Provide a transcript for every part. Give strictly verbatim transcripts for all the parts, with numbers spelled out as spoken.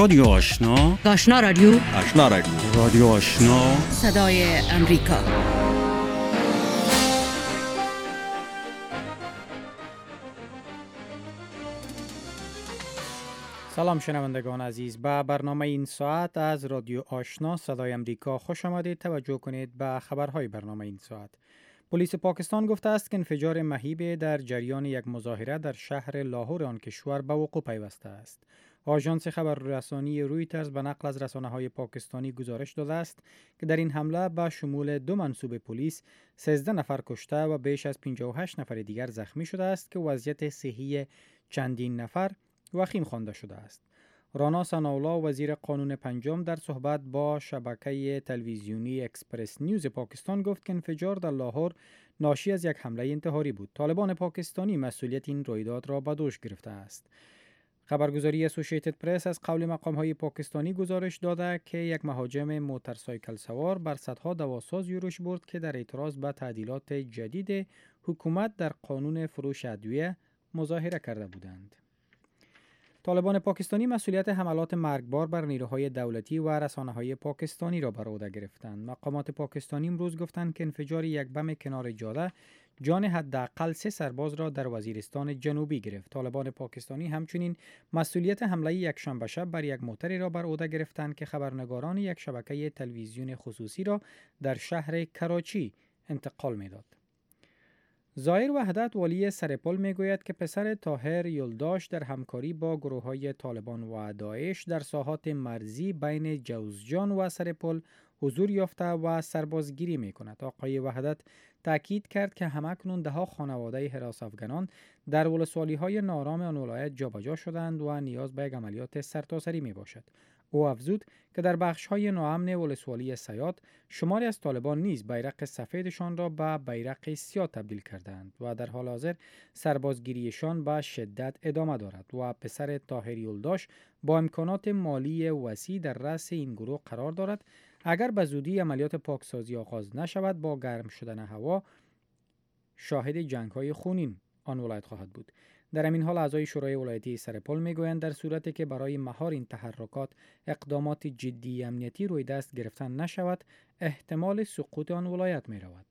رادیو آشنا، آشنا رادیو آشنا رادیو رادیو آشنا، صدای امریکا. سلام شنوندگان عزیز، به برنامه این ساعت از رادیو آشنا صدای امریکا خوش آمدید. توجه کنید به خبرهای برنامه این ساعت. پلیس پاکستان گفته است که انفجار مهیب در جریان یک مظاهره در شهر لاهور آن کشور به وقوع پیوسته است. آژانس خبررسانی رویترز به نقل از رسانه‌های پاکستانی گزارش داده است که در این حمله به شمول دو منصوب پلیس سیزده نفر کشته و بیش از پنجاه و هشت نفر دیگر زخمی شده است که وضعیت صحی چندین نفر وخیم خوانده شده است. رانا ثناءالله وزیر قانون پنجم در صحبت با شبکه تلویزیونی اکسپرس نیوز پاکستان گفت که انفجار در لاهور ناشی از یک حمله انتحاری بود. طالبان پاکستانی مسئولیت این رویداد را به دوش گرفته است. خبرگزاری اسوسییتد پرس از قول مقام‌های پاکستانی گزارش داده که یک مهاجم موتورسایکل سوار بر صدها دواساز یورش برد که در اعتراض به تعدیلات جدید حکومت در قانون فروش ادویه مظاهره کرده بودند. طالبان پاکستانی مسئولیت حملات مرگبار بر نیروهای دولتی و رسانه‌های پاکستانی را بر عهده گرفتند. مقامات پاکستانی امروز گفتند که انفجار یک بم کنار جاده جان حداقل سه سرباز را در وزیرستان جنوبی گرفت. طالبان پاکستانی همچنین مسئولیت حمله یک شنبه شب بر یک موتری را بر عهده گرفتند که خبرنگاران یک شبکه تلویزیون خصوصی را در شهر کراچی انتقال می‌داد. ظاهر وحدت والی سرپل میگوید که پسر طاهر یلداش در همکاری با گروه‌های طالبان و داعش در ساحات مرزی بین جوزجان و سرپل حضور یافته و سربازگیری میکند. آقای وحدت تاکید کرد که همکنون ده‌ها خانواده حراس افغانان در ولسوالی‌های نارام آن ولایت جابجا شدند و نیاز به یک عملیات سرتاسری میباشد. او افزود که در بخش‌های ناامن ولسوالی سیاد شماری از طالبان نیز بیرق سفیدشان را به بیرق سیاه تبدیل کردند و در حال حاضر سربازگیریشان به شدت ادامه دارد و پسر طاهر یلداش با امکانات مالی وسیع در رأس این گروه قرار دارد. اگر به زودی عملیات پاکسازی آغاز نشود با گرم شدن هوا شاهد جنگ‌های خونین آن ولایت خواهد بود. در همین حال اعضای شورای ولایتی سرپل میگویند در صورتی که برای مهار این تحرکات اقدامات جدی امنیتی روی دست گرفتن نشود احتمال سقوط آن ولایت می رود.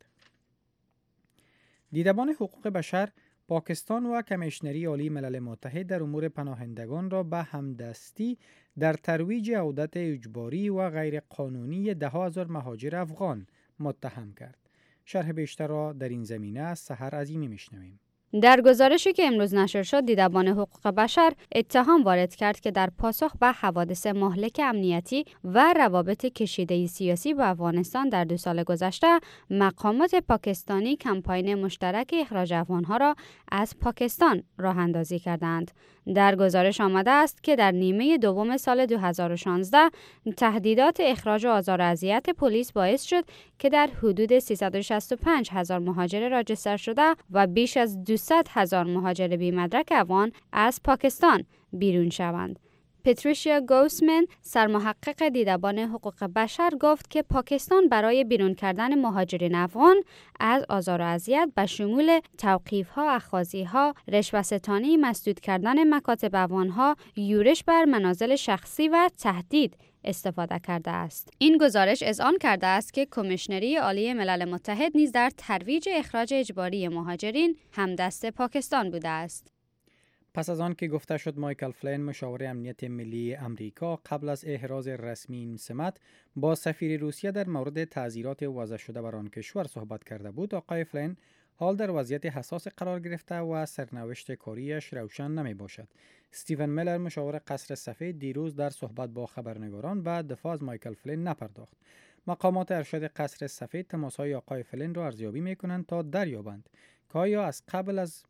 دیدبان حقوق بشر پاکستان و کمیشنری عالی ملل متحد در امور پناهندگان را به همدستی در ترویج عودت اجباری و غیر قانونی ده هزار مهاجر افغان متهم کرد. شرح بیشتر را در این زمینه از سحر عظیمی میشنویم. در گزارشی که امروز نشر شد، دیدبان حقوق بشر اتهام وارد کرد که در پاسخ به حوادث مهلک امنیتی و روابط کشیده سیاسی با افغانستان در دو سال گذشته، مقامات پاکستانی کمپاین مشترک اخراج افغانها را از پاکستان راه اندازی کردند. در گزارش آمده است که در نیمه دوم سال دو هزار و شانزده تهدیدات اخراج و آزار و اذیت پلیس باعث شد که در حدود سیصد و شصت و پنج هزار مهاجر راجستر شده و بیش از دویست هزار مهاجر بی‌مدرک افغان از پاکستان بیرون شوند. پتریشیا گوسمن، سرمحقق دیدبان حقوق بشر، گفت که پاکستان برای بیرون کردن مهاجرین افغان از آزار و اذیت به شمول توقیف‌ها، اخاذی‌ها، رشوه‌ستانی، مسدود کردن مکاتب افغان‌ها، یورش بر منازل شخصی و تهدید استفاده کرده است. این گزارش اذعان کرده است که کمیشنری عالی ملل متحد نیز در ترویج اخراج اجباری مهاجرین همدست پاکستان بوده است. پس از آن که گفته شد مایکل فلین مشاور امنیت ملی امریکا قبل از احراز رسمی این سمت با سفیر روسیه در مورد تعزیرات وضع شده بر آن کشور صحبت کرده بود، آقای فلین حال در وضعیت حساس قرار گرفته و سرنوشت کاریش روشن نمی باشد. استیون میلر مشاور قصر سفید دیروز در صحبت با خبرنگاران به دفاع از مایکل فلین نپرداخت. مقامات ارشد قصر سفید تماس‌های آقای فلین را ارزیابی می‌کنند تا دریابند که آیا از قبل از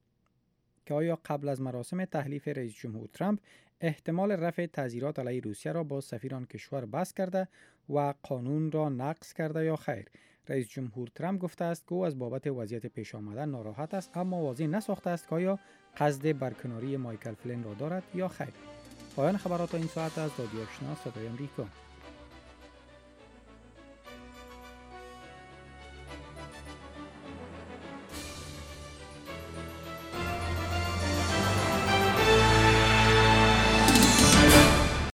که آیا قبل از مراسم تحلیف رئیس جمهور ترامپ احتمال رفع تعزیرات علیه روسیه را با سفیر آن کشور بحث کرده و قانون را نقض کرده یا خیر. رئیس جمهور ترامپ گفته است که او از بابت وضعیت پیش آمده ناراحت است، اما واضح نساخته است که آیا قصد برکناری مایکل فلین را دارد یا خیر. پایان خبرات این ساعت از رادیو آشنا صدای امریکا.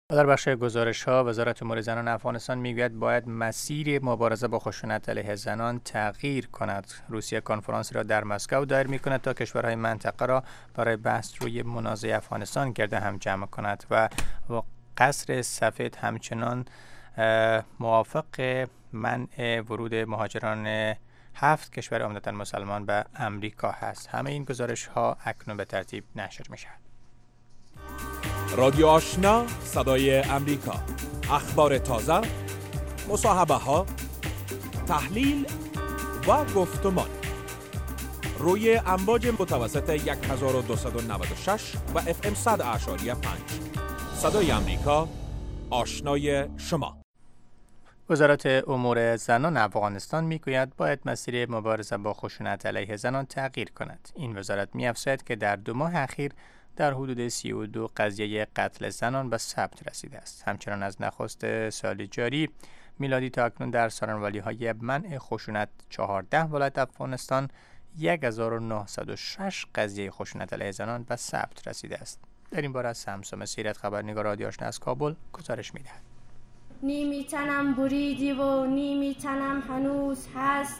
در بخش گزارش‌ها وزارت امور زنان افغانستان میگوید باید مسیر مبارزه با خشونت علیه زنان تغییر کند. روسیه کنفرانس را در مسکو دایر می‌کند تا کشورهای منطقه را برای بحث روی منازعه افغانستان گرد هم جمع کند و قصر سفید همچنان موافق منع ورود مهاجران هفت کشور عمدتاً مسلمان به امریکا هست. همه این گزارش‌ها اکنون به ترتیب نشر می‌شود. رادیو آشنا صدای امریکا، اخبار تازه، مصاحبه ها، تحلیل و گفتمان روی امواج متوسط هزار و دویست و نود و شش و اف ام صد اعشاری پنج. صدای امریکا، آشنای شما. وزارت امور زنان افغانستان میگوید باید مسیر مبارزه با خشونت علیه زنان تغییر کند. این وزارت می‌افزاید که در دو ماه اخیر در حدود سی و دو قضیه قتل زنان به ثبت رسیده است. همچنان از نخست سال جاری میلادی تا اکنون در سارنوالی‌های منع خشونت چهارده ولایت افغانستان هزار و نهصد و شش قضیه خشونت علیه زنان به ثبت رسیده است. در این باره سمسم سیرت خبرنگار رادیو آشنا از کابل گزارش می‌دهد. نیمی تنم بریدی و نیمی تنم هنوز هست.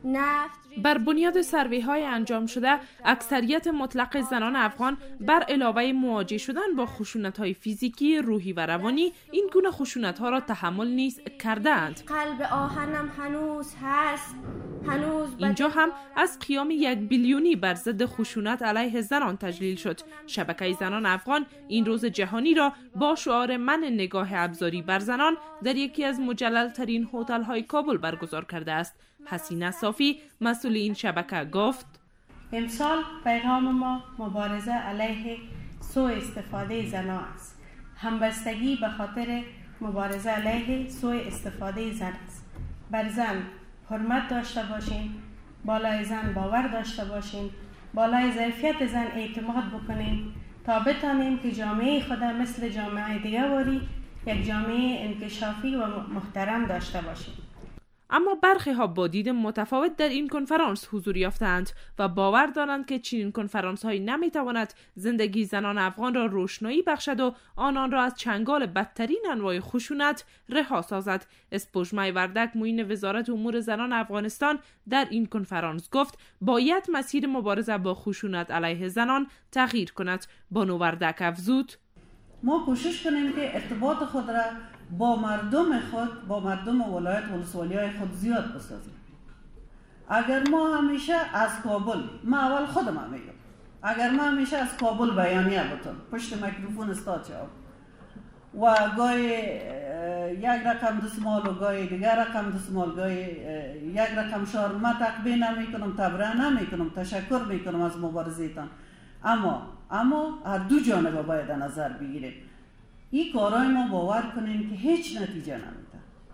بر بنیاد سروی های انجام شده، اکثریت مطلق زنان افغان بر علاوه مواجه شدن با خشونت های فیزیکی، روحی و روانی، این گونه خشونت ها را تحمل نیز کرده اند. قلب آهنم هنوز هست. هنوز اینجا هم از قیام یک بیلیونی بر ضد خشونت علیه زنان تجلیل شد. شبکه زنان افغان این روز جهانی را با شعار من نگاه ابزاری بر زنان در یکی از مجلل ترین هتل های کابل برگزار کرده است. حسینه صافی مسئول این شبکه گفت امسال پیغام ما مبارزه علیه سوء استفاده زنان است. همبستگی به خاطر مبارزه علیه سوء استفاده زن است. بر زن حرمت داشته باشیم، بالای زن باور داشته باشیم، بالای ظرفیت زن اعتماد بکنیم تا بتانیم که جامعه خود مثل جامعه دیگه واری یک جامعه انکشافی و محترم داشته باشیم. اما برخی ها با دید متفاوت در این کنفرانس حضور یافتند و باور دارند که چنین کنفرانس هایی نمیتواند زندگی زنان افغان را روشنایی بخشد و آنان را از چنگال بدترین انواع خشونت رها سازد. اسپوژمای وردک معین وزارت امور زنان افغانستان در این کنفرانس گفت باید مسیر مبارزه با خشونت علیه زنان تغییر کند. بانو وردک افزود ما کوشش کنیم که ارتباط خود را با مردم خود، با مردم ولایت ولسوالی‌های خود زیاد بسازیم. اگر ما همیشه از کابل، ما اول خودم هم میگم، اگر ما همیشه از کابل بیانیه بتون پشت میکروفون استاد شد و گاهی یک رقم دسمال و گاهی دیگر رقم دسمال، گاهی یک رقم شعار، ما تقبیل نمی کنم، تبرئه نمی کنم، تشکر می کنم از مبارزه‌تان، اما اما هر دو جانبه باید نظر بگیریم. این کارای ما باور کنیم که هیچ نتیجه نمیده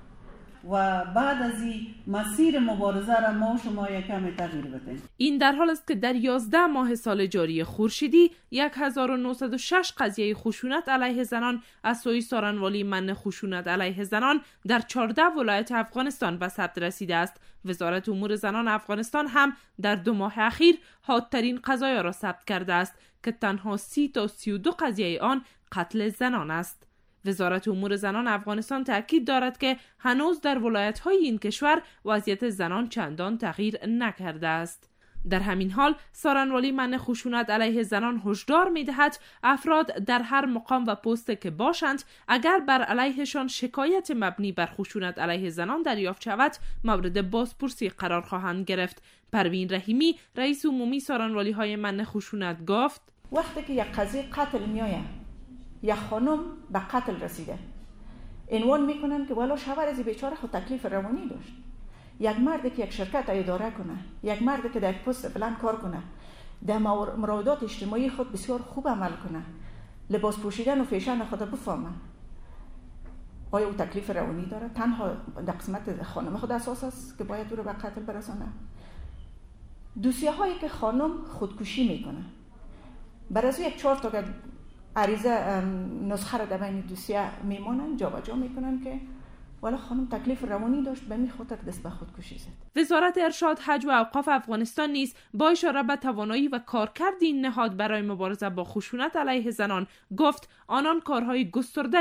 و بعد از این مسیر مبارزه را ما و شما یکم تغییر بدیم. این در حال است که در یازده ماه سال جاری خورشیدی هزار و نهصد و شش قضیه خشونت علیه زنان از سوی سارنوالی منع خشونت علیه زنان در چهارده ولایت افغانستان به ثبت رسیده است. وزارت امور زنان افغانستان هم در دو ماه اخیر حادترین قضایا را ثبت کرده است که تنها سی تا سی و دو قضیه آن قتل زنان است. وزارت امور زنان افغانستان تاکید دارد که هنوز در ولایت‌های این کشور وضعیت زنان چندان تغییر نکرده است. در همین حال سارنوالی منع خشونت علیه زنان هشدار می‌دهد افراد در هر مقام و پست که باشند اگر بر علیهشان شکایت مبنی بر خشونت علیه زنان دریافت شود مورد بازپرسی قرار خواهند گرفت. پروین رحیمی رئیس عمومی سارنوالی‌های منع خشونت گفت وقتی که یک قضیه قتل میآید، یک خانم به قتل رسیده، عنوان میکنن که والا شوهر از بیچاره خود تکلیف روانی داشت. یک مردی که یک شرکت اداره کنه، یک مردی که در یک پست بلند کار کنه، در مراودات اجتماعی خود بسیار خوب عمل کنه، لباس پوشیدن و فیشن خود بفهمه، آیا او تکلیف روانی داره؟ تنها در قسمت خانم خود اساس است که باید او رو به قتل برسانه. دوسیه هایی که خانم خودکشی میکنه، بر از یک چهار تا که عریضه نسخه را در بین دوسیه میمونن، جا و جا میکنن که والا خانم تکلیف روانی داشت، به می خاطر دست به خودکشی زد. وزارت ارشاد، حج و اوقاف افغانستان نیز با اشاره به توانایی و کارکرد این نهاد برای مبارزه با خشونت علیه زنان گفت آنان کارهای گسترده